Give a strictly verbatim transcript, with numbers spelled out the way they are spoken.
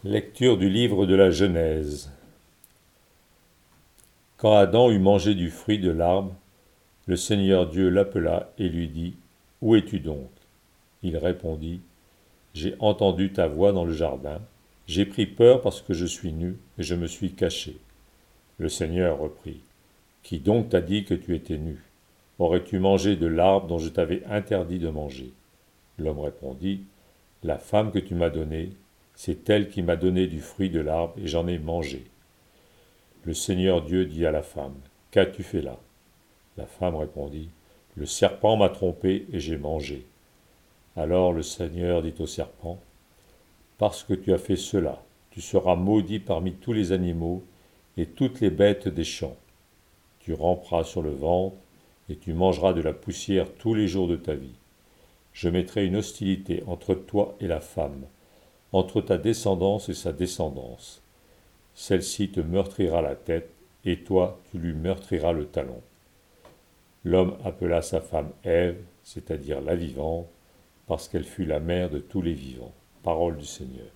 Lecture du livre de la Genèse. Quand Adam eut mangé du fruit de l'arbre, le Seigneur Dieu l'appela et lui dit : « Où es-tu donc ? » Il répondit : « J'ai entendu ta voix dans le jardin. J'ai pris peur parce que je suis nu et je me suis caché. » Le Seigneur reprit : « Qui donc t'a dit que tu étais nu ? Aurais-tu mangé de l'arbre dont je t'avais interdit de manger ? » L'homme répondit : « La femme que tu m'as donnée, c'est elle qui m'a donné du fruit de l'arbre et j'en ai mangé. » Le Seigneur Dieu dit à la femme : « Qu'as-tu fait là ? » La femme répondit : « Le serpent m'a trompé et j'ai mangé. » Alors le Seigneur dit au serpent : « Parce que tu as fait cela, tu seras maudit parmi tous les animaux et toutes les bêtes des champs. Tu ramperas sur le ventre et tu mangeras de la poussière tous les jours de ta vie. Je mettrai une hostilité entre toi et la femme, entre ta descendance et sa descendance. Celle-ci te meurtrira la tête, et toi tu lui meurtriras le talon. » L'homme appela sa femme Ève, c'est-à-dire la vivante, parce qu'elle fut la mère de tous les vivants. Parole du Seigneur.